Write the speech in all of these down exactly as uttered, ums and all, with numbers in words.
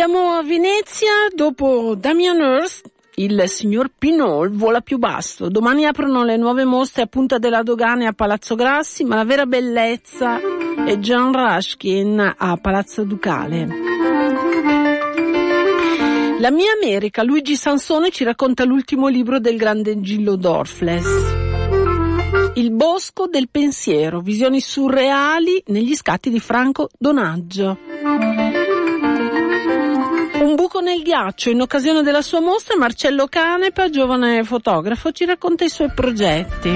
Andiamo a Venezia, dopo Damien Hirst, il signor Pinol vola più basso. Domani aprono le nuove mostre a Punta della Dogana e a Palazzo Grassi, ma la vera bellezza è John Ruskin a Palazzo Ducale. La mia America, Luigi Sansone ci racconta l'ultimo libro del grande Gillo Dorfles. Il bosco del pensiero, visioni surreali negli scatti di Franco Donaggio. Un buco nel ghiaccio, in occasione della sua mostra, Marcello Canepa, giovane fotografo, ci racconta i suoi progetti.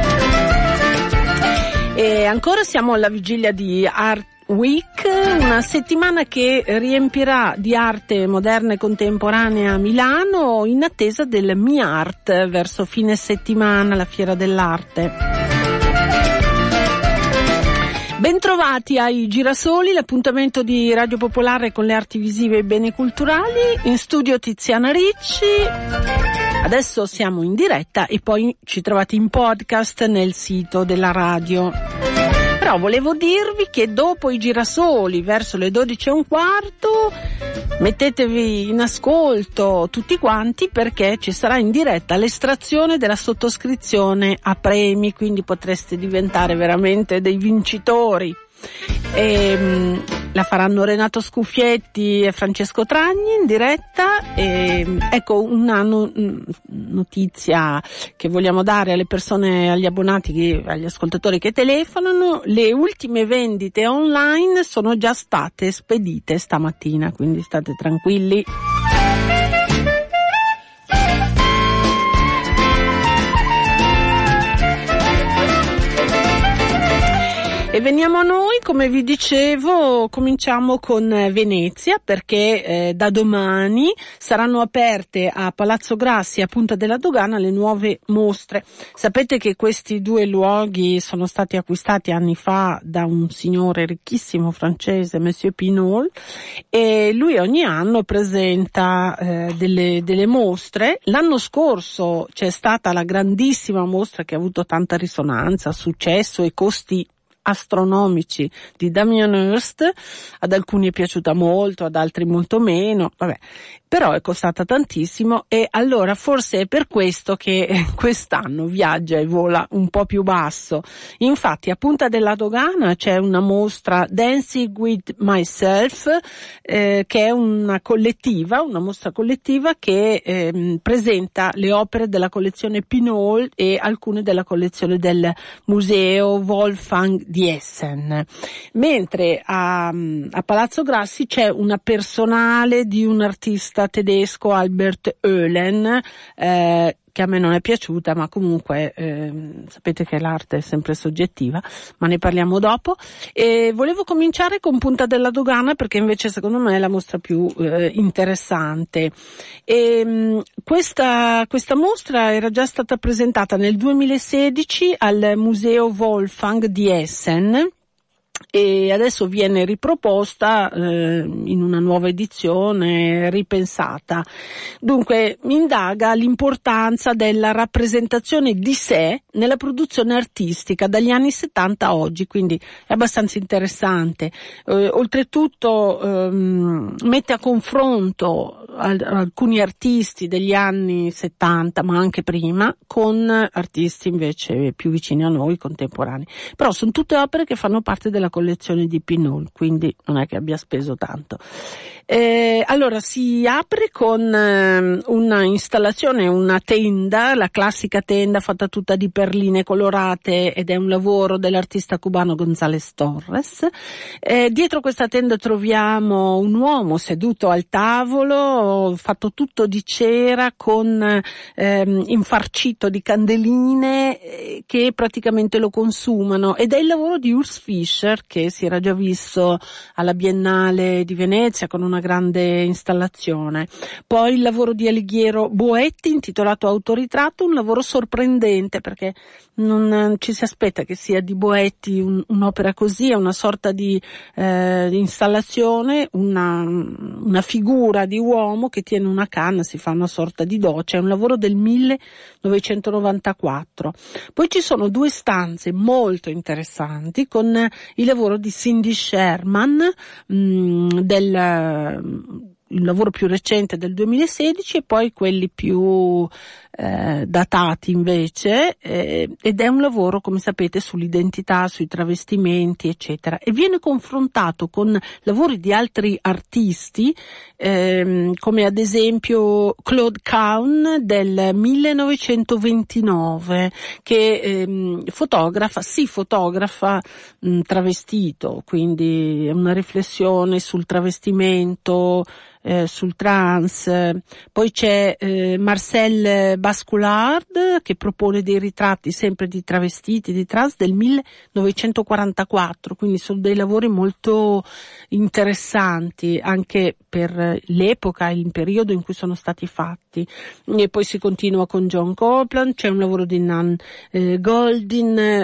E ancora siamo alla vigilia di Art Week, una settimana che riempirà di arte moderna e contemporanea a Milano in attesa del MiArt verso fine settimana, la fiera dell'arte. Bentrovati ai Girasoli, l'appuntamento di Radio Popolare con le arti visive e i beni culturali. In studio Tiziana Ricci. Adesso siamo in diretta e poi ci trovate in podcast nel sito della radio. Però volevo dirvi che dopo i Girasoli, verso le dodici e un quarto, mettetevi in ascolto tutti quanti, perché ci sarà in diretta l'estrazione della sottoscrizione a premi, quindi potreste diventare veramente dei vincitori. E, mh, la faranno Renato Scuffietti e Francesco Tragni in diretta. E, ecco una no, notizia che vogliamo dare alle persone, agli abbonati, che, agli ascoltatori che telefonano: le ultime vendite online sono già state spedite stamattina, quindi state tranquilli. E veniamo a noi, come vi dicevo, cominciamo con Venezia, perché eh, da domani saranno aperte a Palazzo Grassi e a Punta della Dogana le nuove mostre. Sapete che questi due luoghi sono stati acquistati anni fa da un signore ricchissimo francese, Monsieur Pinol, e lui ogni anno presenta eh, delle, delle mostre. L'anno scorso c'è stata la grandissima mostra che ha avuto tanta risonanza, successo e costi astronomici di Damien Hirst. Ad alcuni è piaciuta molto, ad altri molto meno, vabbè, però è costata tantissimo, e allora forse è per questo che quest'anno viaggia e vola un po' più basso. Infatti a Punta della Dogana c'è una mostra Dancing with Myself, eh, che è una collettiva, una mostra collettiva che eh, presenta le opere della collezione Pinol e alcune della collezione del museo Wolfgang di Essen. Mentre a, a Palazzo Grassi c'è una personale di un artista tedesco, Albert Oehlen, eh, che a me non è piaciuta, ma comunque eh, sapete che l'arte è sempre soggettiva, ma ne parliamo dopo. E volevo cominciare con Punta della Dogana, perché invece secondo me è la mostra più eh, interessante. E, mh, questa, questa mostra era già stata presentata nel duemilasedici al Museo Wolfgang di Essen, e adesso viene riproposta eh, in una nuova edizione ripensata. Dunque indaga l'importanza della rappresentazione di sé nella produzione artistica dagli anni settanta a oggi, quindi è abbastanza interessante. Eh, oltretutto ehm, mette a confronto al- alcuni artisti degli anni settanta, ma anche prima, con artisti invece più vicini a noi, contemporanei. Però sono tutte opere che fanno parte della collezione di Pinol, quindi non è che abbia speso tanto. Eh, allora si apre con eh, una installazione, una tenda, la classica tenda fatta tutta di perline colorate, ed è un lavoro dell'artista cubano González Torres. Eh, dietro questa tenda troviamo un uomo seduto al tavolo, fatto tutto di cera, con ehm, infarcito di candeline eh, che praticamente lo consumano, ed è il lavoro di Urs Fischer, che si era già visto alla Biennale di Venezia con una grande installazione. Poi il lavoro di Alighiero Boetti, intitolato Autoritratto, un lavoro sorprendente, perché non ci si aspetta che sia di Boetti un, un'opera così, è una sorta di, eh, di installazione, una, una figura di uomo che tiene una canna, si fa una sorta di doccia, è un lavoro del millenovecentonovantaquattro. Poi ci sono due stanze molto interessanti con il lavoro di Cindy Sherman, mh, del il lavoro più recente del duemilasedici e poi quelli più eh, datati invece, eh, ed è un lavoro, come sapete, sull'identità, sui travestimenti, eccetera, e viene confrontato con lavori di altri artisti, ehm, come ad esempio Claude Cahun del millenovecentoventinove, che ehm, fotografa, si fotografa mh, travestito, quindi è una riflessione sul travestimento, eh, sul trans. Poi c'è eh, Marcel Basculard che propone dei ritratti sempre di travestiti, di trans del millenovecentoquarantaquattro, quindi sono dei lavori molto interessanti anche per l'epoca e il periodo in cui sono stati fatti. E poi si continua con John Copeland, c'è un lavoro di Nan eh, Goldin,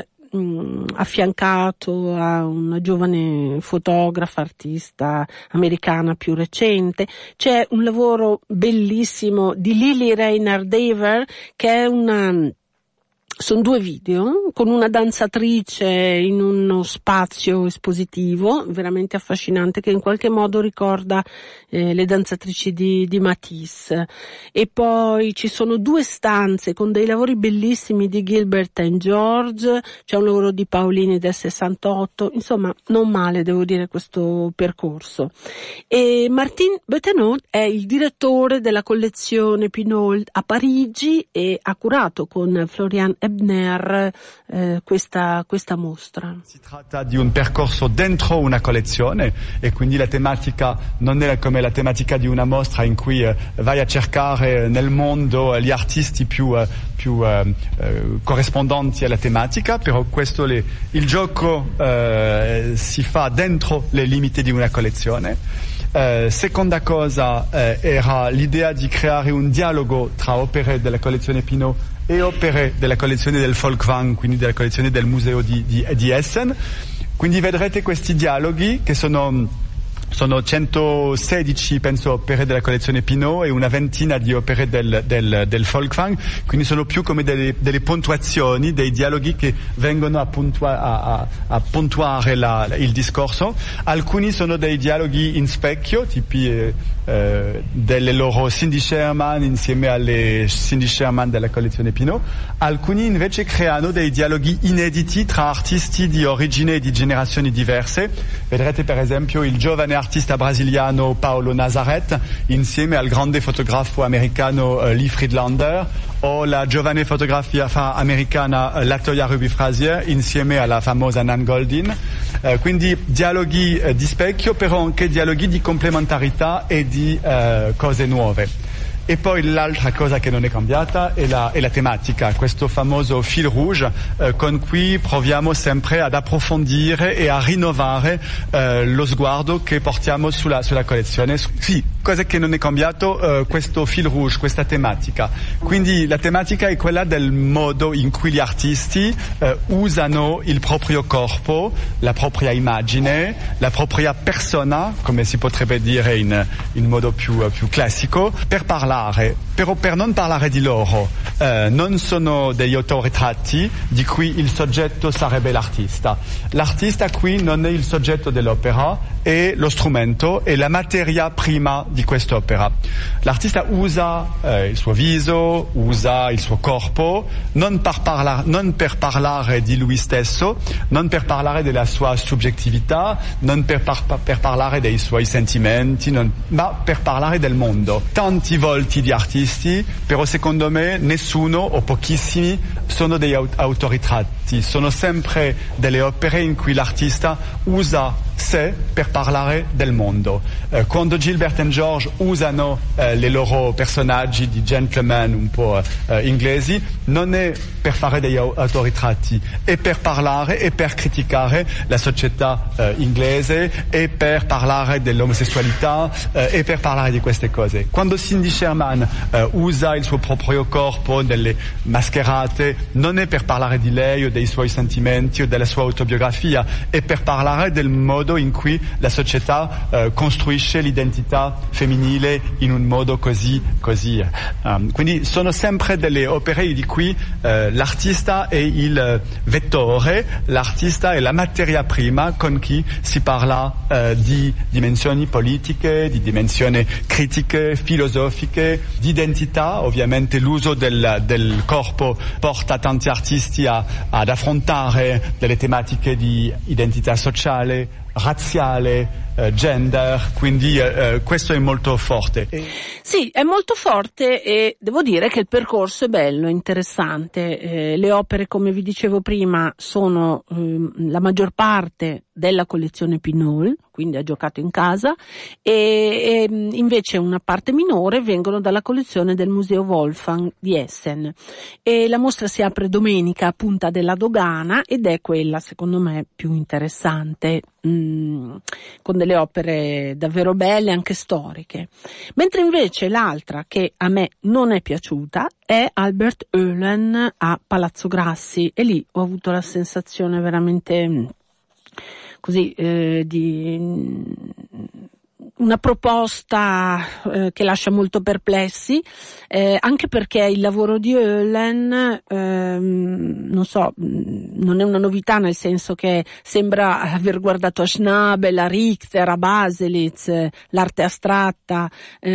affiancato a una giovane fotografa, artista americana più recente. C'è un lavoro bellissimo di Lily Rayner Dever, che è una sono due video con una danzatrice in uno spazio espositivo veramente affascinante, che in qualche modo ricorda eh, le danzatrici di, di Matisse. E poi ci sono due stanze con dei lavori bellissimi di Gilbert and George, c'è un lavoro di Paolini del sessantotto, insomma non male, devo dire, questo percorso. E Martin Bethenot è il direttore della collezione Pinault a Parigi e ha curato con Florian Ebner eh, questa, questa mostra. Si tratta di un percorso dentro una collezione e quindi la tematica non è come la tematica di una mostra in cui eh, vai a cercare nel mondo gli artisti più, eh, più eh, eh, corrispondenti alla tematica, però questo le, il gioco eh, si fa dentro le limiti di una collezione. Uh, seconda cosa uh, era l'idea di creare un dialogo tra opere della collezione Pinault e opere della collezione del Folkwang, quindi della collezione del museo di, di, di Essen. Quindi vedrete questi dialoghi che sono sono centosedici, penso, opere della collezione Pinault e una ventina di opere del, del, del Folkwang, quindi sono più come delle, delle puntuazioni, dei dialoghi che vengono a, puntua, a, a, a puntuare la, il discorso. Alcuni sono dei dialoghi in specchio, tipi eh, eh, delle loro Cindy Sherman insieme alle Cindy Sherman della collezione Pinault. Alcuni invece creano dei dialoghi inediti tra artisti di origine e di generazioni diverse. Vedrete per esempio il giovane artista brasiliano Paolo Nazaret insieme al grande fotografo americano uh, Lee Friedlander, o la giovane fotografia americana uh, Latoya Ruby Frazier insieme alla famosa Nan Goldin. Uh, quindi dialoghi uh, di specchio, però anche dialoghi di complementarità e di uh, cose nuove. E poi l'altra cosa che non è cambiata è la, è la tematica, questo famoso fil rouge eh, con cui proviamo sempre ad approfondire e a rinnovare eh, lo sguardo che portiamo sulla, sulla collezione. Sì, cosa che non è cambiato, eh, questo fil rouge, questa tematica. Quindi la tematica è quella del modo in cui gli artisti eh, usano il proprio corpo, la propria immagine, la propria persona, come si potrebbe dire in, in modo più, più classico, per parlare. Però per non parlare di loro, eh, non sono degli autoritratti di cui il soggetto sarebbe l'artista. L'artista qui non è il soggetto dell'opera, è lo strumento, è la materia prima di quest'opera. L'artista usa eh, il suo viso, usa il suo corpo, non per, parla- non per parlare di lui stesso, non per parlare della sua soggettività, non per, par- per parlare dei suoi sentimenti, non, ma per parlare del mondo. Tanti volti di artisti, però secondo me nessuno o pochissimi sono degli autoritratti, sono sempre delle opere in cui l'artista usa sé per parlare del mondo. Eh, quando Gilbert and George usano eh, le loro personaggi di gentleman un po' eh, inglesi, non è per fare degli autoritratti, è per parlare e per criticare la società eh, inglese, e per parlare dell'omosessualità eh, e per parlare di queste cose. Quando Cindy Sherman eh, usa il suo proprio corpo nelle mascherate, non è per parlare di lei o dei suoi sentimenti o della sua autobiografia, è per parlare del modo modo in cui la società uh, costruisce l'identità femminile in un modo così così um, quindi sono sempre delle opere di cui uh, l'artista è il vettore, l'artista è la materia prima con cui si parla uh, di dimensioni politiche, di dimensioni critiche, filosofiche, di identità. Ovviamente l'uso del, del corpo porta tanti artisti a, ad affrontare delle tematiche di identità sociale, razziale, eh, gender, quindi eh, questo è molto forte. Sì, è molto forte e devo dire che il percorso è bello, interessante. Eh, le opere, come vi dicevo prima, sono eh, la maggior parte della collezione Pinol, quindi ha giocato in casa, e, e invece una parte minore vengono dalla collezione del Museo Wolfgang di Essen. E la mostra si apre domenica a Punta della Dogana ed è quella, secondo me, più interessante, mh, con delle opere davvero belle, anche storiche. Mentre invece l'altra, che a me non è piaciuta, è Albert Oehlen a Palazzo Grassi, e lì ho avuto la sensazione veramente mh, così eh, di una proposta eh, che lascia molto perplessi, eh, anche perché il lavoro di Oehlen ehm, non so, non è una novità, nel senso che sembra aver guardato a Schnabel, a Richter, a Baselitz, eh, l'arte astratta,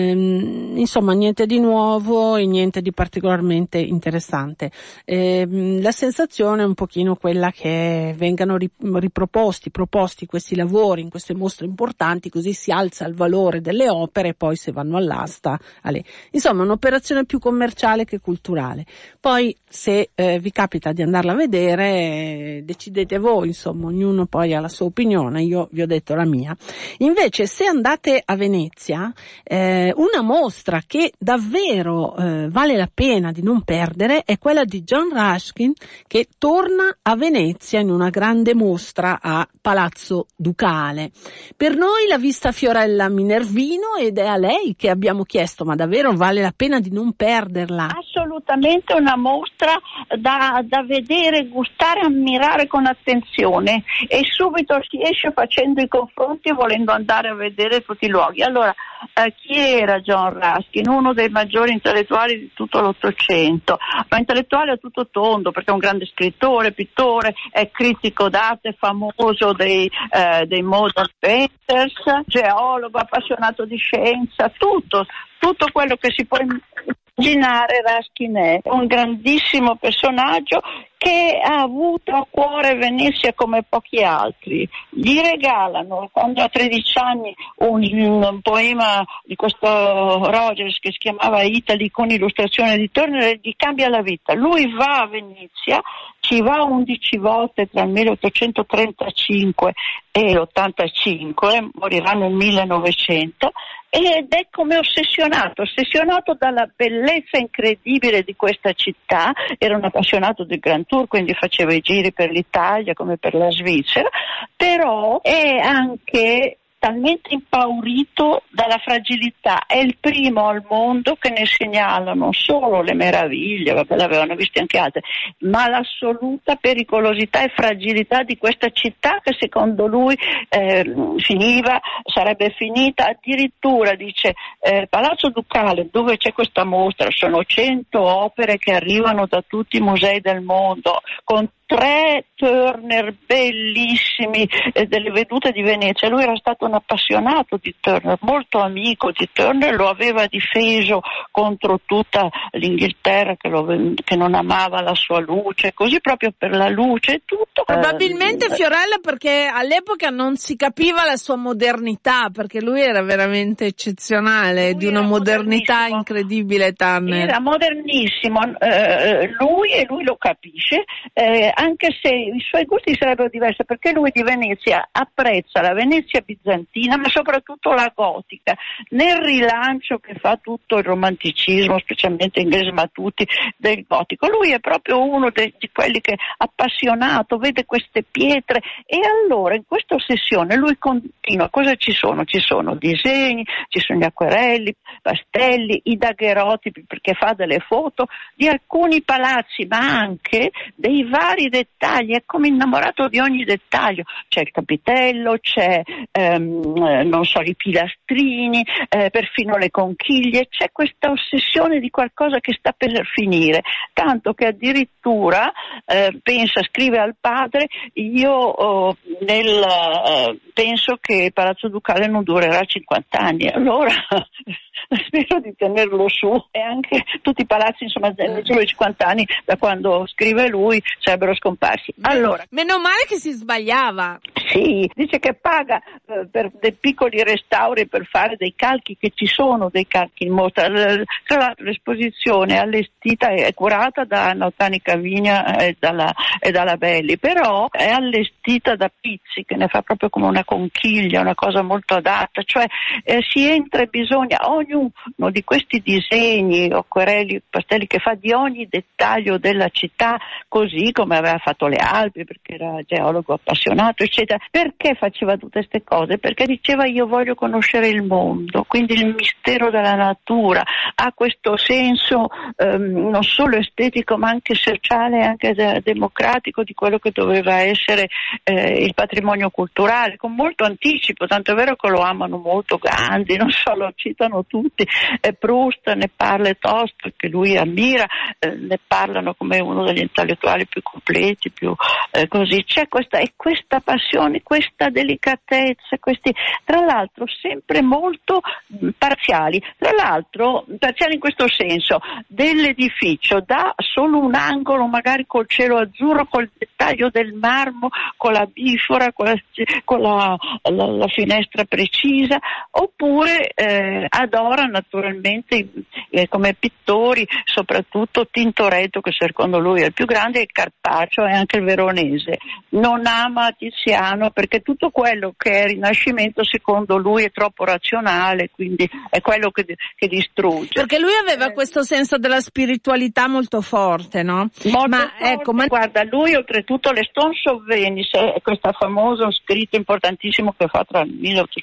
ehm, insomma niente di nuovo e niente di particolarmente interessante. Ehm, la sensazione è un pochino quella che vengano riproposti, proposti questi lavori in queste mostre importanti, così si alza il valore delle opere e poi se vanno all'asta, alle. Insomma un'operazione più commerciale che culturale. Poi se eh, vi capita di andarla a vedere eh, decidete voi, insomma ognuno poi ha la sua opinione, io vi ho detto la mia. Invece se andate a Venezia, eh, una mostra che davvero eh, vale la pena di non perdere è quella di John Ruskin, che torna a Venezia in una grande mostra a Palazzo Ducale. Per noi l'ha vista Fiorella Minervino ed è a lei che abbiamo chiesto: ma davvero vale la pena di non perderla? Assolutamente una mostra da, da vedere, gustare, ammirare con attenzione, e subito si esce facendo i confronti e volendo andare a vedere tutti i luoghi. Allora, eh, chi era John Ruskin? Uno dei maggiori intellettuali di tutto l'Ottocento, ma intellettuale a tutto tondo, perché è un grande scrittore, pittore, è critico d'arte famoso dei, eh, dei modern painters, geologo, appassionato di scienza, tutto, tutto quello che si può immaginare. Ruskin è un grandissimo personaggio che ha avuto a cuore Venezia come pochi altri. Gli regalano, quando ha tredici anni, un, un poema di questo Rogers che si chiamava Italy, con illustrazione di Turner, e gli cambia la vita. Lui va a Venezia, ci va undici volte tra il milleottocentotrentacinque e l'ottantacinque, morirà nel millenovecento, ed è come ossessionato, ossessionato dalla bellezza incredibile di questa città. Era un appassionato del Grand Tour, quindi faceva i giri per l'Italia come per la Svizzera, però è anche talmente impaurito dalla fragilità. È il primo al mondo che ne segnala non solo le meraviglie, vabbè, l'avevano viste anche altre, ma l'assoluta pericolosità e fragilità di questa città, che secondo lui eh, finiva, sarebbe finita. Addirittura dice eh, Palazzo Ducale, dove c'è questa mostra, sono cento opere che arrivano da tutti i musei del mondo, con tre Turner bellissimi eh, delle vedute di Venezia. Lui era stato un appassionato di Turner, molto amico di Turner, lo aveva difeso contro tutta l'Inghilterra che, lo, che non amava la sua luce, così proprio per la luce e tutto. Probabilmente eh, Fiorella, perché all'epoca non si capiva la sua modernità, perché lui era veramente eccezionale, di una modernità incredibile. Turner era modernissimo, eh, lui, e lui lo capisce, eh, anche se i suoi gusti sarebbero diversi, perché lui di Venezia apprezza la Venezia bizantina, ma soprattutto la gotica, nel rilancio che fa tutto il romanticismo, specialmente inglese, ma tutti, del gotico. Lui è proprio uno de- di quelli che, appassionato, vede queste pietre, e allora in questa ossessione lui continua. Cosa ci sono? Ci sono disegni, ci sono gli acquerelli, pastelli, i daguerrotipi, perché fa delle foto di alcuni palazzi, ma anche dei vari vari dettagli, è come innamorato di ogni dettaglio. C'è il capitello, c'è ehm, non so, i pilastrini, eh, perfino le conchiglie, c'è questa ossessione di qualcosa che sta per finire, tanto che addirittura eh, pensa, scrive al padre: io oh, nel, eh, penso che il Palazzo Ducale non durerà cinquanta anni, allora spero di tenerlo su, e anche tutti i palazzi, insomma, nel giro di cinquanta anni da quando scrive lui sarebbero scomparsi. Allora, meno male che si sbagliava. Sì, dice che paga eh, per dei piccoli restauri, per fare dei calchi, che ci sono dei calchi in mostra. Tra l'altro l'esposizione è allestita e è curata da Nautani Cavigna e dalla, e dalla Belli, però è allestita da Pizzi, che ne fa proprio come una conchiglia, una cosa molto adatta, cioè eh, si entra e bisogna, ognuno di questi disegni, acquerelli, pastelli che fa di ogni dettaglio della città, così come aveva fatto le Alpi, perché era geologo appassionato, eccetera. Perché faceva tutte queste cose? Perché diceva: io voglio conoscere il mondo, quindi il mistero della natura. Ha questo senso ehm, non solo estetico ma anche sociale, anche de- democratico di quello che doveva essere eh, il patrimonio culturale, con molto anticipo, tanto è vero che lo amano molto Gandhi, non so, lo citano tutti, eh, Proust ne parla, e Tolstoi, che lui ammira, eh, ne parlano come uno degli intellettuali più completi, più eh, così. C'è questa, e questa passione, questa delicatezza, questi, tra l'altro sempre molto mh, parziali, tra l'altro parziali in questo senso: dell'edificio dà solo un angolo, magari col cielo azzurro, col dettaglio del marmo, con la bifora, con la, con la, la, la finestra precisa, oppure eh, adora naturalmente eh, come pittori soprattutto Tintoretto, che secondo lui è il più grande, e Carpaccio, e anche il Veronese. Non ama Tiziano perché tutto quello che è Rinascimento secondo lui è troppo razionale, quindi è quello che, che distrugge. Perché lui aveva eh. questo senso della spiritualità molto forte, no? Molto ma forte. Ecco, ma guarda, lui oltretutto le Stones of Venice è questo famoso scritto importantissimo che fa tra il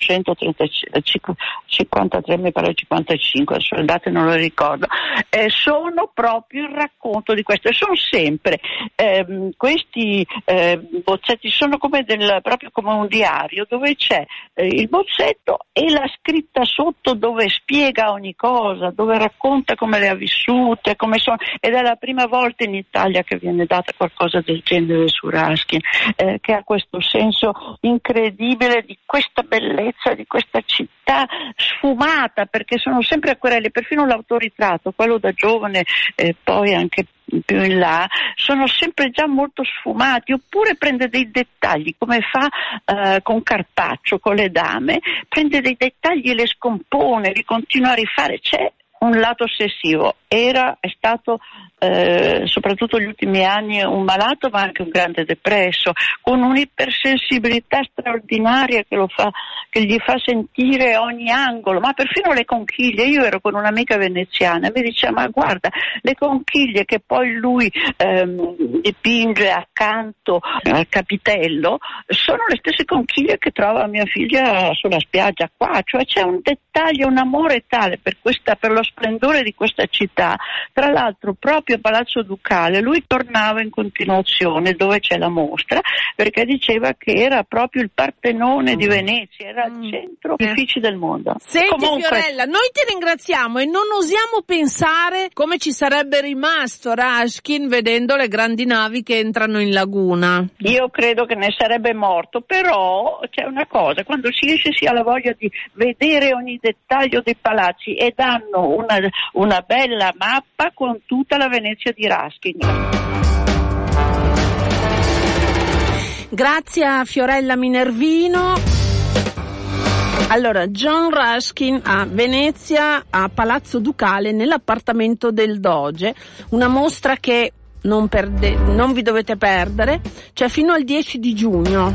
milleottocentocinquantatré mi pare cinquantacinque, adesso le date non le ricordo, eh, sono proprio il racconto di questo, e sono sempre ehm, questi eh, bozzetti, sono come del, proprio come un diario, dove c'è eh, il bozzetto e la scritta sotto dove spiega ogni cosa, dove racconta come le ha vissute, come sono, ed è la prima volta in Italia che viene data qualcosa del genere su Raskin, eh, che ha questo senso incredibile di questa bellezza, di questa città sfumata, perché sono sempre acquerelli, perfino l'autoritratto, quello da giovane, eh, poi anche più in là, sono sempre già molto sfumati, oppure prende dei dettagli come fa eh, con Carpaccio, con le dame, prende dei dettagli e le scompone, li continua a rifare. C'è un lato ossessivo, era, è stato eh, soprattutto negli ultimi anni un malato, ma anche un grande depresso, con un'ipersensibilità straordinaria che lo fa, che gli fa sentire ogni angolo, ma perfino le conchiglie. Io ero con un'amica veneziana e mi diceva: ma guarda, le conchiglie che poi lui ehm, dipinge accanto al capitello sono le stesse conchiglie che trova mia figlia sulla spiaggia qua, cioè c'è un dettaglio, un amore tale per questa, per lo splendore di questa città. Tra l'altro proprio a Palazzo Ducale lui tornava in continuazione dove c'è la mostra, perché diceva che era proprio il Partenone mm. di Venezia, era il mm. centro eh. edifici del mondo. Senti Comunque... Fiorella, noi ti ringraziamo e non osiamo pensare come ci sarebbe rimasto Raskin vedendo le grandi navi che entrano in laguna. Io credo che ne sarebbe morto, però c'è una cosa: quando si esce si ha la voglia di vedere ogni dettaglio dei palazzi, e danno una, una bella mappa con tutta la Venezia di Raskin. Grazie a Fiorella Minervino. Allora, John Ruskin a Venezia, a Palazzo Ducale, nell'appartamento del Doge, una mostra che non, perde, non vi dovete perdere, cioè fino al dieci di giugno.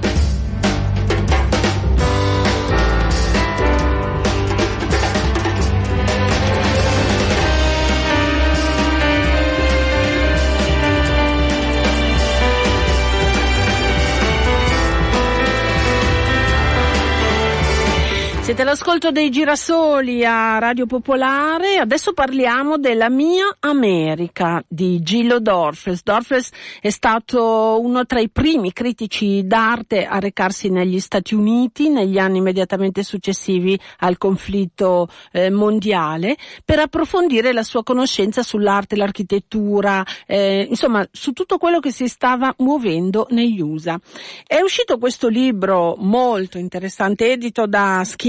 Siete all'ascolto dei Girasoli a Radio Popolare. Adesso parliamo della mia America di Gillo Dorfles. Dorfles è stato uno tra i primi critici d'arte a recarsi negli Stati Uniti negli anni immediatamente successivi al conflitto eh, mondiale per approfondire la sua conoscenza sull'arte, l'architettura, eh, insomma su tutto quello che si stava muovendo negli U S A. È uscito questo libro molto interessante edito da Schirà.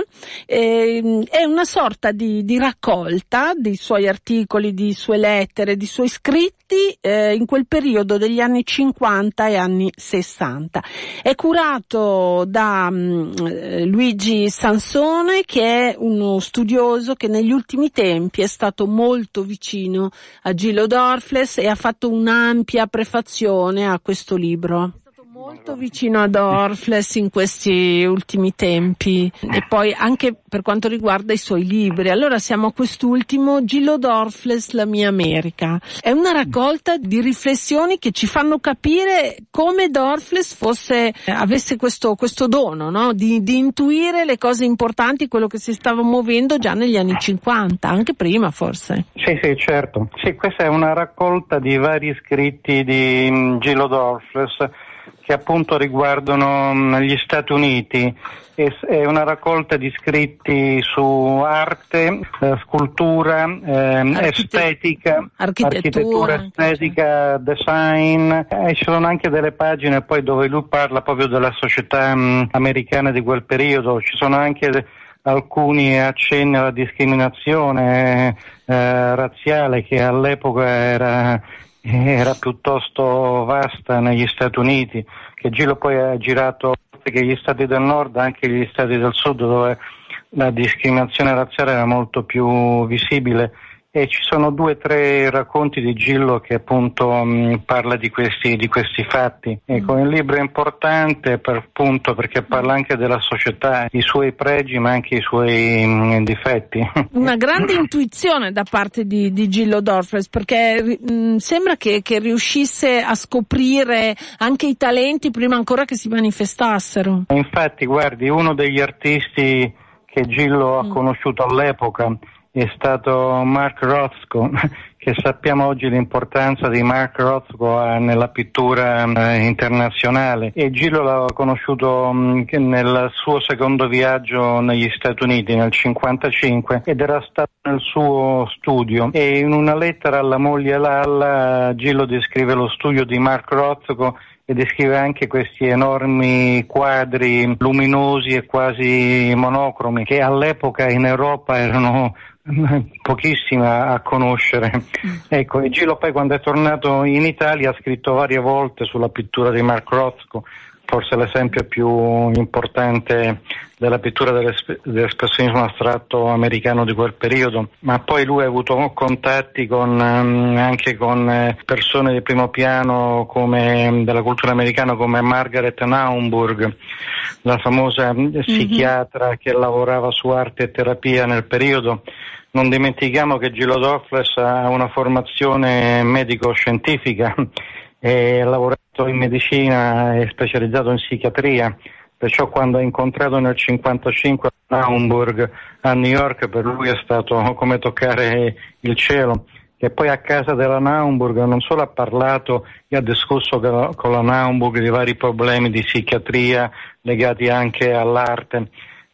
Eh, è una sorta di, di raccolta di suoi articoli, di sue lettere, di suoi scritti eh, in quel periodo degli anni cinquanta e anni sessanta. È curato da mh, Luigi Sansone, che è uno studioso che negli ultimi tempi è stato molto vicino a Gillo Dorfles e ha fatto un'ampia prefazione a questo libro. Molto vicino a Dorfles in questi ultimi tempi e poi anche per quanto riguarda i suoi libri. Allora siamo a quest'ultimo, Gillo Dorfles, La mia America. È una raccolta di riflessioni che ci fanno capire come Dorfles fosse, avesse questo, questo dono, no? Di, di intuire le cose importanti, quello che si stava muovendo già negli anni cinquanta, anche prima forse. Sì, sì, certo. Sì, questa è una raccolta di vari scritti di Gillo Dorfles che appunto riguardano gli Stati Uniti. È una raccolta di scritti su arte, eh, scultura, eh, estetica, architettura, architettura estetica, design. Eh, ci sono anche delle pagine poi dove lui parla proprio della società mh, americana di quel periodo. Ci sono anche de- alcuni accenni alla discriminazione eh, razziale che all'epoca era era piuttosto vasta negli Stati Uniti, che Gillo poi ha girato che gli stati del nord, anche gli stati del sud, dove la discriminazione razziale era molto più visibile. E ci sono due o tre racconti di Gillo che appunto mh, parla di questi di questi fatti. Ecco, il libro è importante per appunto perché parla anche della società, i suoi pregi ma anche i suoi mh, difetti. Una grande intuizione da parte di, di Gillo Dorfles, perché mh, sembra che, che riuscisse a scoprire anche i talenti prima ancora che si manifestassero. Infatti, guardi, uno degli artisti che Gillo ha mm. conosciuto all'epoca è stato Mark Rothko, che sappiamo oggi l'importanza di Mark Rothko nella pittura eh, internazionale, e Gillo l'ha conosciuto mh, nel suo secondo viaggio negli Stati Uniti nel cinquantacinque ed era stato nel suo studio, e in una lettera alla moglie Lalla Gillo descrive lo studio di Mark Rothko e descrive anche questi enormi quadri luminosi e quasi monocromi che all'epoca in Europa erano pochissimi a conoscere. Ecco, e Gillo poi quando è tornato in Italia ha scritto varie volte sulla pittura di Mark Rothko, forse l'esempio più importante della pittura dell'espressionismo astratto americano di quel periodo, ma poi lui ha avuto contatti con um, anche con persone di primo piano come della cultura americana come Margaret Naumburg, la famosa mm-hmm. psichiatra che lavorava su arte e terapia nel periodo. Non dimentichiamo che Gillo Dorfles ha una formazione medico-scientifica e ha lavorato in medicina e specializzato in psichiatria, perciò quando ha incontrato nel cinquantacinque Naumburg a New York per lui è stato come toccare il cielo, che poi a casa della Naumburg non solo ha parlato e ha discusso con la Naumburg di vari problemi di psichiatria legati anche all'arte,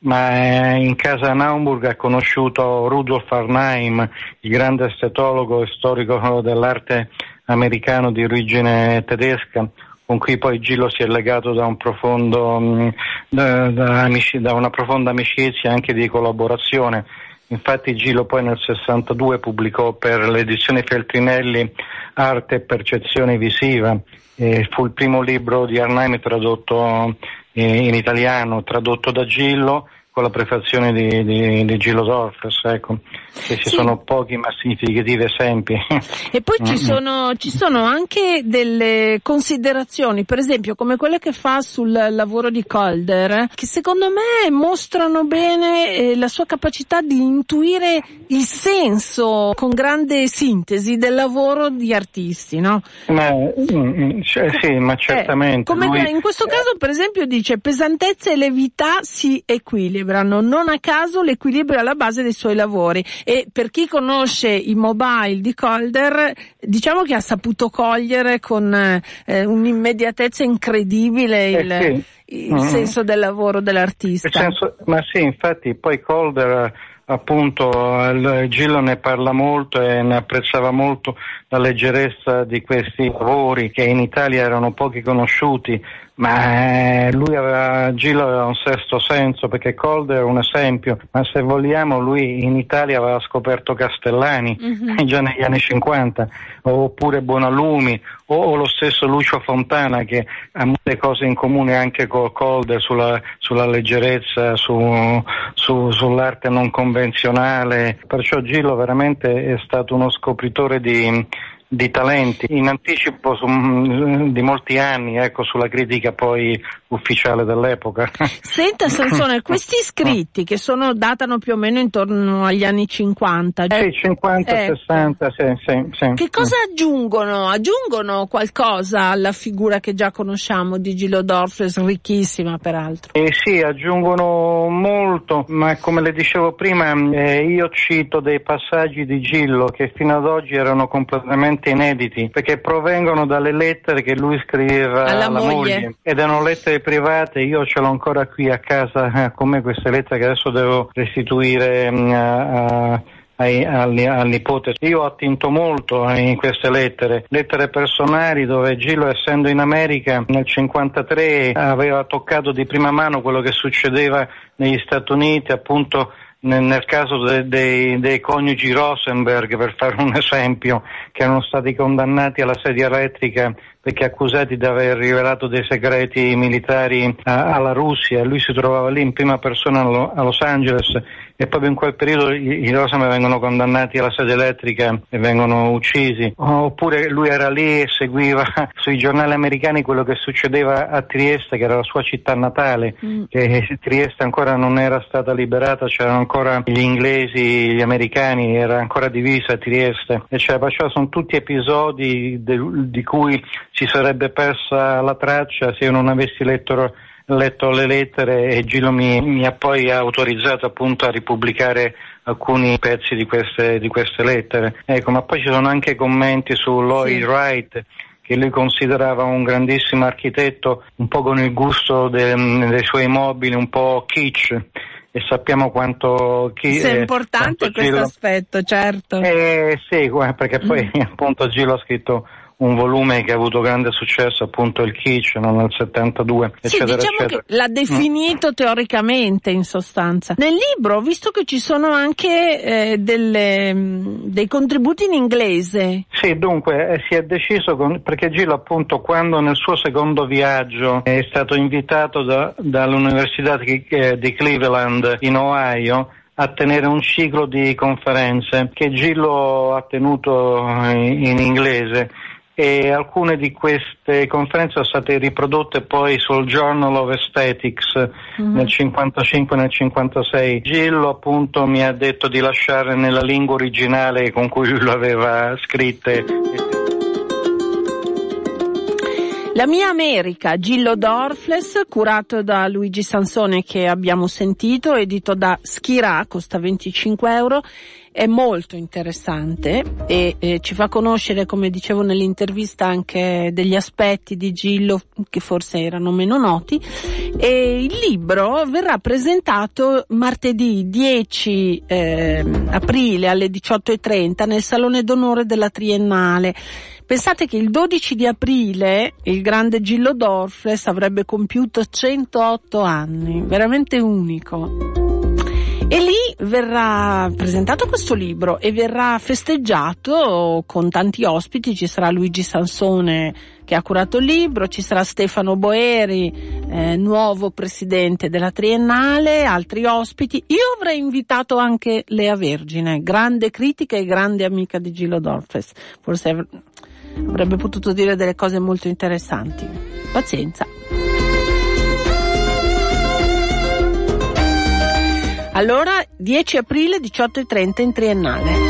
ma in casa Naumburg ha conosciuto Rudolf Arnheim, il grande estetologo e storico dell'arte americano di origine tedesca, con cui poi Gillo si è legato da un profondo da, da, da una profonda amicizia e anche di collaborazione. Infatti Gillo poi nel sessantadue pubblicò per l'edizione Feltrinelli Arte e percezione visiva, e fu il primo libro di Arnheim tradotto in italiano, tradotto da Gillo con la prefazione di, di, di Gillo Dorfles, ecco, che ci sì. sono pochi ma significativi esempi. E poi ci sono, ci sono anche delle considerazioni, per esempio come quelle che fa sul lavoro di Calder, che secondo me mostrano bene eh, la sua capacità di intuire il senso con grande sintesi del lavoro di artisti, no? Ma, mm, cioè, sì, ma certamente. Eh, come lui... in questo caso, per esempio, dice pesantezza e levità si equilibrano. equilibrano. Non a caso l'equilibrio è alla base dei suoi lavori, e per chi conosce i mobile di Calder, diciamo che ha saputo cogliere con eh, un'immediatezza incredibile il, eh sì. il mm-hmm. senso del lavoro dell'artista. Il senso, ma sì, infatti poi Calder, appunto, Gillo ne parla molto e ne apprezzava molto la leggerezza di questi lavori che in Italia erano pochi conosciuti, ma lui aveva, Gillo aveva un sesto senso, perché Calder è un esempio, ma se vogliamo lui in Italia aveva scoperto Castellani mm-hmm. già negli anni cinquanta, oppure Buonallumi, o, o lo stesso Lucio Fontana, che ha molte cose in comune anche con Calder sulla, sulla leggerezza, su, su, sull'arte non convenzionale. Perciò Gillo veramente è stato uno scopritore di di talenti in anticipo su, di molti anni, ecco, sulla critica poi ufficiale dell'epoca. Senta Sansone, questi scritti che sono datano più o meno intorno agli anni cinquanta. Sì, cinquanta, ecco. sessanta, sì, sì, sì. Che cosa aggiungono? Aggiungono qualcosa alla figura che già conosciamo di Gillo Dorfles, ricchissima peraltro? Eh sì, aggiungono molto, ma come le dicevo prima, eh, io cito dei passaggi di Gillo che fino ad oggi erano completamente inediti, perché provengono dalle lettere che lui scriveva alla, alla moglie. moglie ed erano lettere private. Io ce l'ho ancora qui a casa eh, con me, queste lettere che adesso devo restituire mh, a, Ai, al, al nipote. Io ho attinto molto in queste lettere, lettere personali, dove Gillo, essendo in America nel cinquantatré, aveva toccato di prima mano quello che succedeva negli Stati Uniti, appunto nel, nel caso de, de, dei coniugi Rosenberg, per fare un esempio, che erano stati condannati alla sedia elettrica perché accusati di aver rivelato dei segreti militari a, alla Russia. Lui si trovava lì in prima persona a Los Angeles, e proprio in quel periodo i, i Rosenberg vengono condannati alla sedia elettrica e vengono uccisi. Oppure lui era lì e seguiva sui giornali americani quello che succedeva a Trieste, che era la sua città natale, mm. che Trieste ancora non era stata liberata, c'erano ancora gli inglesi, gli americani, era ancora divisa Trieste, e cioè, perciò sono tutti episodi de, di cui ci sarebbe persa la traccia se io non avessi letto, letto le lettere, e Gillo mi, mi ha poi autorizzato appunto a ripubblicare alcuni pezzi di queste, di queste lettere. Ecco, ma poi ci sono anche commenti su Lloyd sì. Wright, che lui considerava un grandissimo architetto, un po' con il gusto de, dei suoi mobili, un po' kitsch. E sappiamo quanto chi è importante questo Gillo... aspetto, certo. Eh, sì, perché poi mm. appunto Gillo ha scritto un volume che ha avuto grande successo, appunto il Kitsch, no, nel settantadue, sì, eccetera, diciamo eccetera. Che l'ha definito mm. teoricamente, in sostanza. Nel libro ho visto che ci sono anche eh, delle, dei contributi in inglese. Sì, dunque eh, si è deciso, con, perché Gillo appunto quando nel suo secondo viaggio è stato invitato da, dall'Università di, eh, di Cleveland in Ohio a tenere un ciclo di conferenze che Gillo ha tenuto in, in inglese, e alcune di queste conferenze sono state riprodotte poi sul Journal of Aesthetics mm-hmm. nel cinquantacinque e nel cinquantasei. Gillo appunto mi ha detto di lasciare nella lingua originale con cui lui lo aveva scritte. La mia America, Gillo Dorfles, curato da Luigi Sansone, che abbiamo sentito, edito da Schirà, costa venticinque euro, è molto interessante e eh, ci fa conoscere, come dicevo nell'intervista, anche degli aspetti di Gillo che forse erano meno noti. E il libro verrà presentato martedì dieci eh, aprile alle diciotto e trenta nel Salone d'Onore della Triennale. Pensate che il dodici di aprile il grande Gillo Dorfles avrebbe compiuto centootto anni, veramente unico. E lì verrà presentato questo libro e verrà festeggiato con tanti ospiti. Ci sarà Luigi Sansone, che ha curato il libro, ci sarà Stefano Boeri, eh, nuovo presidente della Triennale, altri ospiti. Io avrei invitato anche Lea Vergine, grande critica e grande amica di Gillo Dorfles. Forse av- avrebbe potuto dire delle cose molto interessanti. Pazienza. Allora, dieci aprile, diciotto e trenta in Triennale.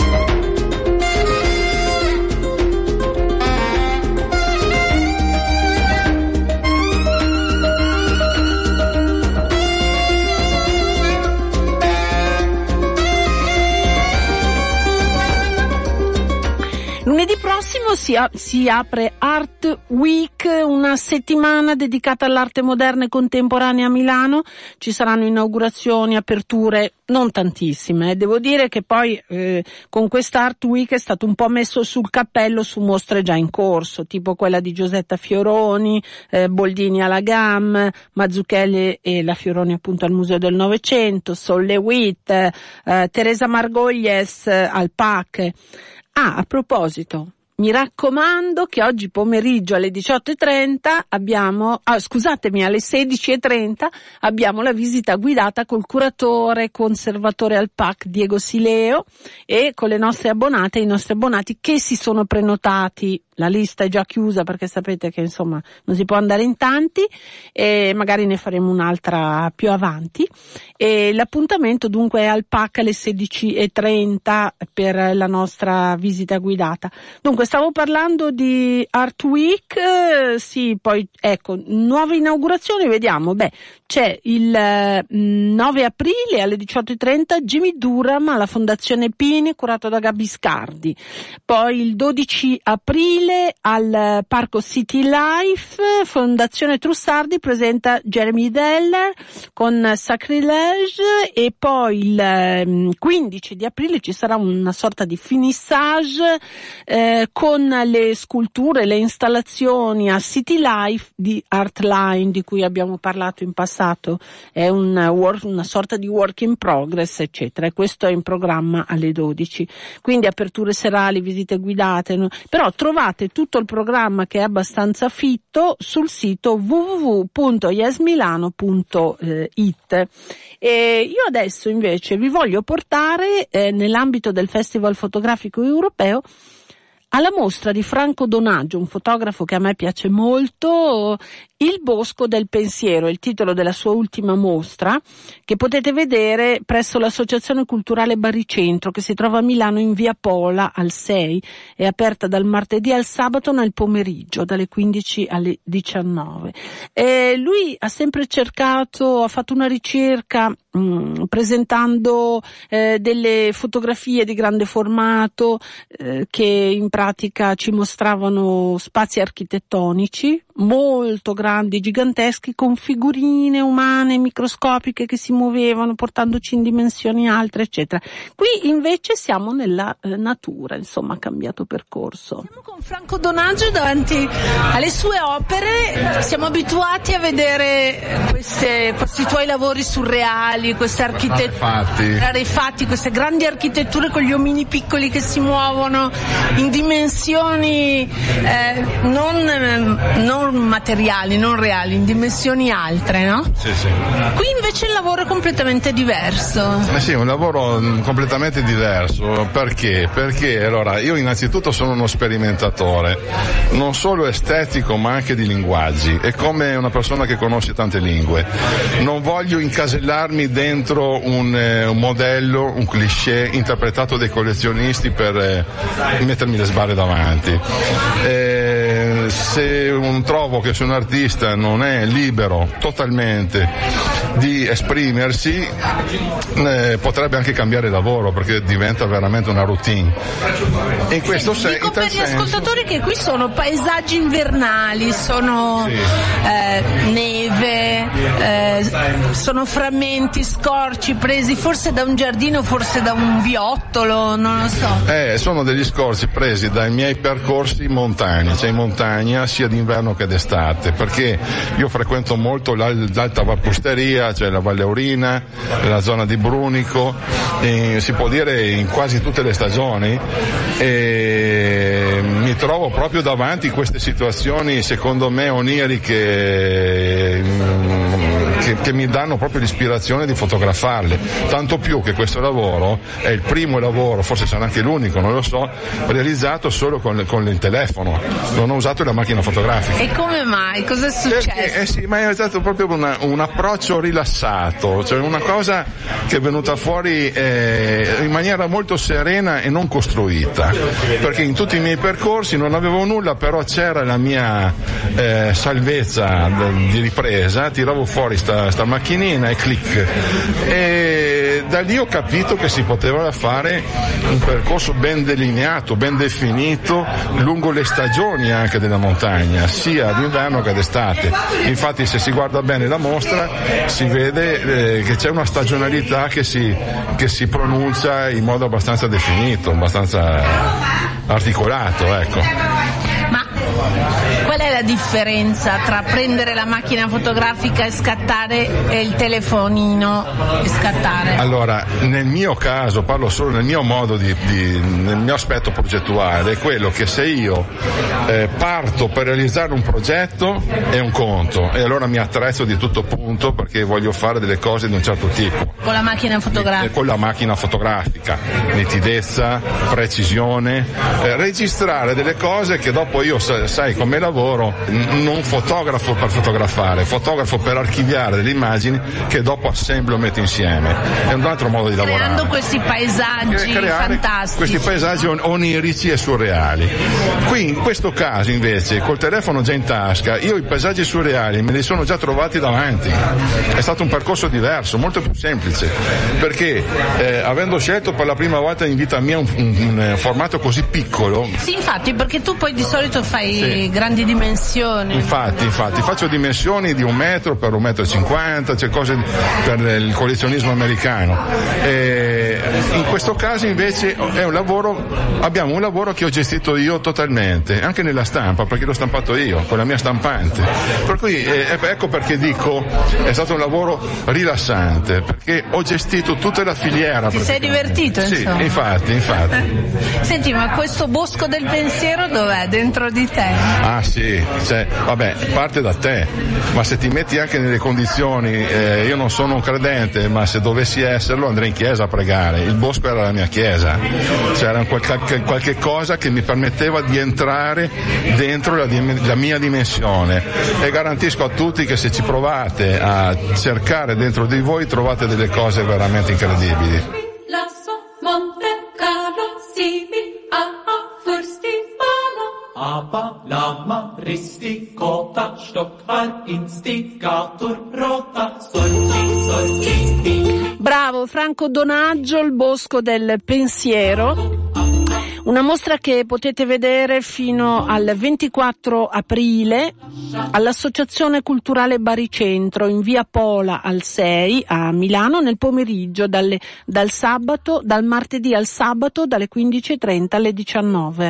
si, a- si apre Art Week, una settimana dedicata all'arte moderna e contemporanea a Milano. Ci saranno inaugurazioni, aperture, non tantissime. Eh. Devo dire che poi eh, con questa Art Week è stato un po' messo sul cappello su mostre già in corso, tipo quella di Giosetta Fioroni, eh, Boldini alla GAM, Mazzucchelli e la Fioroni appunto al Museo del Novecento, Sol Lewitt, eh, Teresa Margogles eh, al P A C. Ah, a proposito, mi raccomando che oggi pomeriggio alle diciotto e trenta abbiamo, ah, scusatemi, alle sedici e trenta abbiamo la visita guidata col curatore conservatore al P A C Diego Sileo e con le nostre abbonate e i nostri abbonati che si sono prenotati. La lista è già chiusa perché sapete che insomma non si può andare in tanti e magari ne faremo un'altra più avanti. E l'appuntamento dunque è al P A C alle sedici e trenta per la nostra visita guidata. Dunque stavo parlando di Art Week, eh, sì, poi ecco, nuove inaugurazioni, vediamo, beh, c'è il eh, nove aprile alle diciotto e trenta Jimmy Durham alla Fondazione Pini, curato da Gabi Scardi. Poi il dodici aprile al Parco City Life, Fondazione Trussardi presenta Jeremy Deller con Sacrilege, e poi il quindici di aprile ci sarà una sorta di finissage eh, con le sculture, le installazioni a City Life di Artline, di cui abbiamo parlato in passato. È un work, una sorta di work in progress, eccetera, e questo è in programma alle dodici. Quindi aperture serali, visite guidate, no? Però trovate tutto il programma, che è abbastanza fitto, sul sito w w w punto yesmilano punto it. E io adesso invece vi voglio portare eh, nell'ambito del Festival Fotografico Europeo alla mostra di Franco Donaggio, un fotografo che a me piace molto, Il Bosco del Pensiero, il titolo della sua ultima mostra, che potete vedere presso l'Associazione Culturale Baricentro, che si trova a Milano in via Pola al sei, è aperta dal martedì al sabato nel pomeriggio, dalle quindici alle diciannove. E lui ha sempre cercato, ha fatto una ricerca mh, presentando eh, delle fotografie di grande formato eh, che in pratica ci mostravano spazi architettonici molto grandi, giganteschi, con figurine umane microscopiche che si muovevano portandoci in dimensioni altre, eccetera. Qui invece siamo nella eh, natura, insomma, ha cambiato percorso. Siamo con Franco Donaggio davanti alle sue opere, siamo abituati a vedere queste, questi tuoi lavori surreali, queste architetture rarefatti, queste grandi architetture con gli omini piccoli che si muovono in dimensioni eh, non, non materiali, non reali, in dimensioni altre, no? Sì, sì. Qui invece il lavoro è completamente diverso. Eh sì, un lavoro completamente diverso. Perché? Perché allora io innanzitutto sono uno sperimentatore, non solo estetico ma anche di linguaggi. È come una persona che conosce tante lingue. Non voglio incasellarmi dentro un, eh, un modello, un cliché interpretato dai collezionisti per eh, mettermi le sbarre davanti. Eh, se un trovo che se un artista non è libero totalmente di esprimersi, eh, potrebbe anche cambiare lavoro, perché diventa veramente una routine. In questo sì, senso, dico per gli ascoltatori che qui sono paesaggi invernali, sono sì. eh, neve, eh, sono frammenti, scorci presi forse da un giardino, forse da un viottolo, non lo so. Eh, sono degli scorci presi dai miei percorsi montani, cioè in montagna sia d'inverno che d'estate, perché io frequento molto l'Alta Valpusteria, cioè la Valle Aurina, la zona di Brunico, eh, si può dire in quasi tutte le stagioni, e mi trovo proprio davanti queste situazioni secondo me oniriche che, che mi danno proprio l'ispirazione di fotografarle, tanto più che questo lavoro è il primo lavoro, forse sarà anche l'unico, non lo so, realizzato solo con, con il telefono, non ho usato la macchina fotografica. E come mai? Cosa è successo? Perché, eh sì, ma è stato proprio una, un approccio rilassato, cioè una cosa che è venuta fuori eh, in maniera molto serena e non costruita, perché in tutti i miei percorsi percorsi non avevo nulla, però c'era la mia eh, salvezza di ripresa, tiravo fuori sta, sta macchinina e clic, e da lì ho capito che si poteva fare un percorso ben delineato, ben definito lungo le stagioni anche della montagna, sia d'inverno che d'estate. Infatti se si guarda bene la mostra si vede eh, che c'è una stagionalità che si, che si pronuncia in modo abbastanza definito, abbastanza articolato, ecco. Ma qual è la differenza tra prendere la macchina fotografica e scattare e il telefonino e scattare? Allora, nel mio caso, parlo solo nel mio modo di, di nel mio aspetto progettuale, è quello che se io eh, parto per realizzare un progetto è un conto, e allora mi attrezzo di tutto punto perché voglio fare delle cose di un certo tipo. Con la macchina fotografica? Con la macchina fotografica, nitidezza, precisione, eh, registrare delle cose che dopo io, sai come lavoro, non fotografo per fotografare, fotografo per archiviare delle immagini che dopo assemblo e metto insieme. È un altro modo di lavorare. Creando questi paesaggi fantastici. Questi paesaggi onirici e surreali. Qui in questo caso invece, col telefono già in tasca, io i paesaggi surreali me li sono già trovati davanti. È stato un percorso diverso, molto più semplice, perché eh, avendo scelto per la prima volta in vita mia un, un, un formato così piccolo. Sì, infatti, perché tu poi di solito fai Sì. grandi dimensioni. Infatti, infatti, faccio dimensioni di un metro per un metro e cinquanta, c'è cose per il collezionismo americano. E in questo caso invece è un lavoro, abbiamo un lavoro che ho gestito io totalmente, anche nella stampa, perché l'ho stampato io, con la mia stampante. Per cui eh, ecco perché dico è stato un lavoro rilassante, perché ho gestito tutta la filiera. Ti sei divertito, insomma? Sì, infatti, infatti. Senti, ma questo bosco del pensiero dov'è? Dentro di te? Ah sì, cioè, vabbè, parte da te, ma se ti metti anche nelle condizioni, eh, io non sono un credente, ma se dovessi esserlo andrei in chiesa a pregare, il bosco era la mia chiesa, c'era qualche, qualche cosa che mi permetteva di entrare dentro la, la mia dimensione, e garantisco a tutti che se ci provate a cercare dentro di voi trovate delle cose veramente incredibili. Monte Carlo Sivi a Fürsti Aber lama risticota Stockar instigator rota sorgi sorgi. Bravo Franco Donaggio, il bosco del pensiero. Una mostra che potete vedere fino al ventiquattro aprile all'Associazione Culturale Baricentro in via Pola al sei a Milano, nel pomeriggio dalle, dal sabato, dal martedì al sabato dalle quindici e trenta alle diciannove.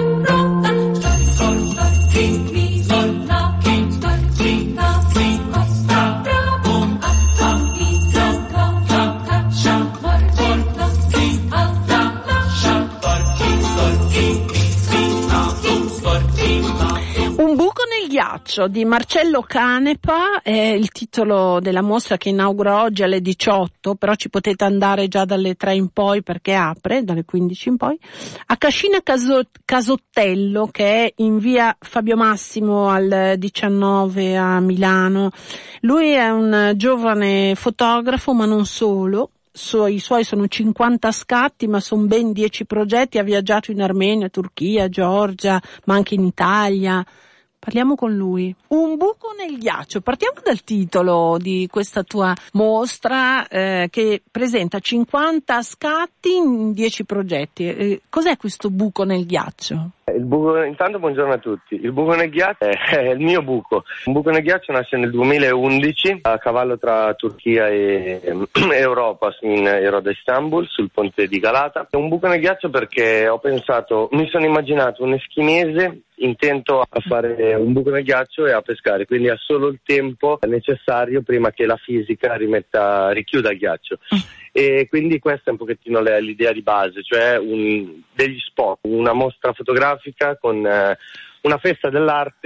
Ghiaccio di Marcello Canepa è il titolo della mostra che inaugura oggi alle diciotto, però ci potete andare già dalle tre in poi perché apre, dalle quindici in poi, a Cascina Casot- Casottello, che è in via Fabio Massimo al diciannove a Milano. Lui è un giovane fotografo, ma non solo. I suoi sono cinquanta scatti, ma sono ben dieci progetti. Ha viaggiato in Armenia, Turchia, Georgia, ma anche in Italia. Parliamo con lui. Un buco nel ghiaccio. Partiamo dal titolo di questa tua mostra eh, che presenta cinquanta scatti in dieci progetti. Eh, cos'è questo buco nel ghiaccio? Il buco, intanto buongiorno a tutti. Il buco nel ghiaccio è il mio buco. Un buco nel ghiaccio nasce nel duemilaundici a cavallo tra Turchia e Europa, in ero ad Istanbul sul ponte di Galata. È un buco nel ghiaccio perché ho pensato, mi sono immaginato un eschimese intento a fare un buco nel ghiaccio e a pescare, quindi ha solo il tempo necessario prima che la fisica rimetta, richiuda il ghiaccio. E quindi questa è un pochettino l'idea di base, cioè un, degli spot, una mostra fotografica con eh, una festa dell'arte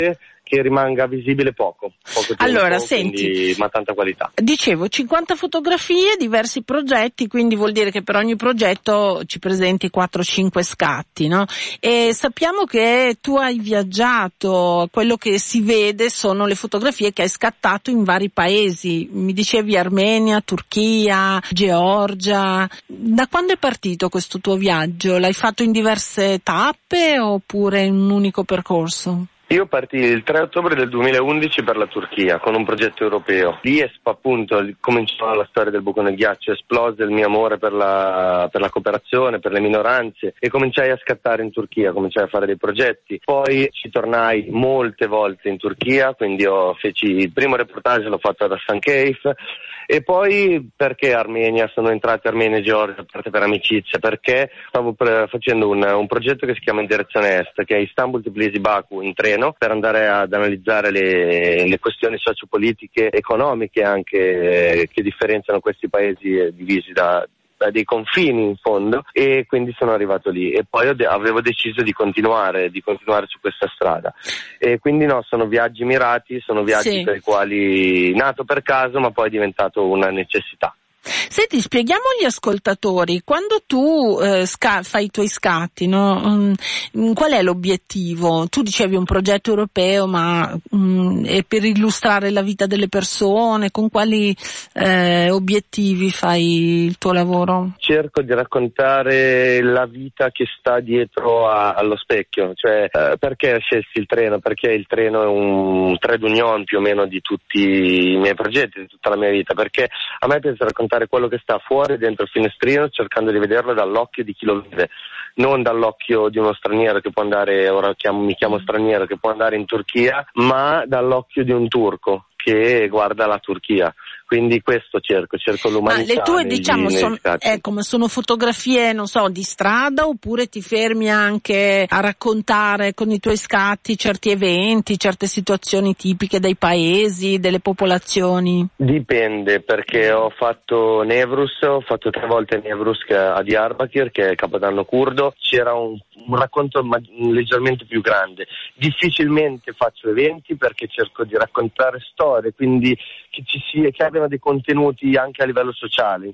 che rimanga visibile poco, poco tempo, allora, quindi, senti, ma tanta qualità. Dicevo, cinquanta fotografie, diversi progetti, quindi vuol dire che per ogni progetto ci presenti quattro cinque scatti, no? E sappiamo che tu hai viaggiato, quello che si vede sono le fotografie che hai scattato in vari paesi, mi dicevi Armenia, Turchia, Georgia. Da quando è partito questo tuo viaggio? L'hai fatto in diverse tappe oppure in un unico percorso? Io partii il tre ottobre del duemilaundici per la Turchia con un progetto europeo. Lì è appunto cominciò la storia del buco nel ghiaccio, esplose il mio amore per la, per la cooperazione, per le minoranze e cominciai a scattare in Turchia, cominciai a fare dei progetti. Poi ci tornai molte volte in Turchia, quindi ho, feci il primo reportage, l'ho fatto ad Hasan Keyf. E poi perché Armenia? Sono entrati Armenia e Georgia, a parte per amicizia, perché stavo pre- facendo un, un progetto che si chiama In Direzione Est, che è Istanbul, Tbilisi, Baku in treno, per andare ad analizzare le, le questioni sociopolitiche, economiche anche, eh, che differenziano questi paesi eh, divisi da dei confini in fondo, e quindi sono arrivato lì e poi avevo deciso di continuare di continuare su questa strada, e quindi no, sono viaggi mirati, sono viaggi sì. per i quali nato per caso ma poi è diventato una necessità. Senti, spieghiamo agli ascoltatori, quando tu eh, sca- fai i tuoi scatti, no? Um, qual è l'obiettivo? Tu dicevi un progetto europeo, ma um, è per illustrare la vita delle persone, con quali eh, obiettivi fai il tuo lavoro? Cerco di raccontare la vita che sta dietro a, allo specchio, cioè eh, perché scelsi il treno, perché il treno è un trade union più o meno di tutti i miei progetti, di tutta la mia vita, perché a me piace raccontare quello che sta fuori dentro il finestrino, cercando di vederlo dall'occhio di chi lo vede, non dall'occhio di uno straniero che può andare, ora chiamo, mi chiamo straniero, che può andare in Turchia, ma dall'occhio di un turco che guarda la Turchia. Quindi questo cerco, cerco l'umanità. Ma le tue, negli, diciamo, negli son, ecco, ma sono fotografie, non so, di strada, oppure ti fermi anche a raccontare con i tuoi scatti certi eventi, certe situazioni tipiche dei paesi, delle popolazioni? Dipende, perché ho fatto Nevruz, ho fatto tre volte Nevruz a Diyarbakir, che è il capodanno curdo, c'era un, un racconto ma, leggermente più grande. Difficilmente faccio eventi perché cerco di raccontare storie, quindi che ci sia, che abbiano dei contenuti anche a livello sociale.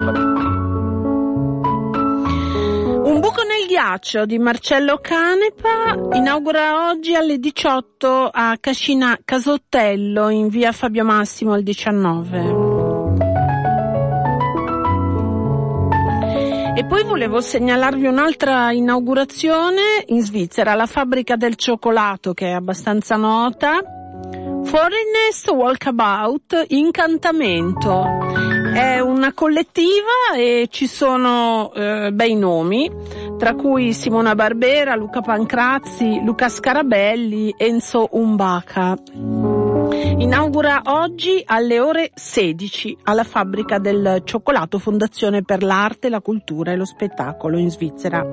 Un buco nel ghiaccio di Marcello Canepa inaugura oggi alle diciotto a Cascina Casottello in via Fabio Massimo al diciannove. E poi volevo segnalarvi un'altra inaugurazione in Svizzera, la fabbrica del cioccolato, che è abbastanza nota. Foreigners Walkabout Incantamento è una collettiva e ci sono eh, bei nomi, tra cui Simona Barbera, Luca Pancrazzi, Luca Scarabelli, Enzo Umbaca. Inaugura oggi alle ore sedici alla fabbrica del cioccolato, Fondazione per l'Arte, la Cultura e lo Spettacolo in Svizzera.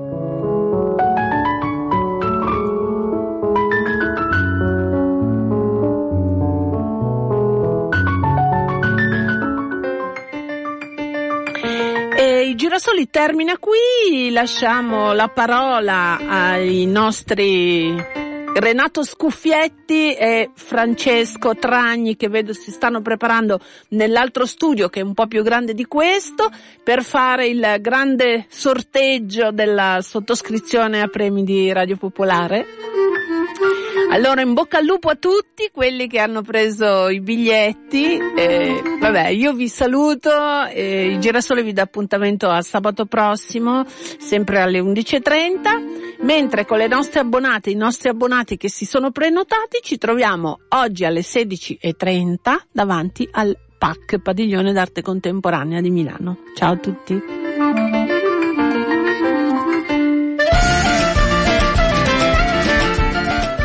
Il Girasoli termina qui, lasciamo la parola ai nostri Renato Scuffietti e Francesco Tragni, che vedo si stanno preparando nell'altro studio, che è un po' più grande di questo, per fare il grande sorteggio della sottoscrizione a premi di Radio Popolare. Allora, in bocca al lupo a tutti quelli che hanno preso i biglietti. Eh, vabbè, io vi saluto, eh, il Girasole vi dà appuntamento a sabato prossimo, sempre alle undici e trenta, mentre con le nostre abbonate, i nostri abbonati che si sono prenotati, ci troviamo oggi alle sedici e trenta davanti al P A C, Padiglione d'Arte Contemporanea di Milano. Ciao a tutti.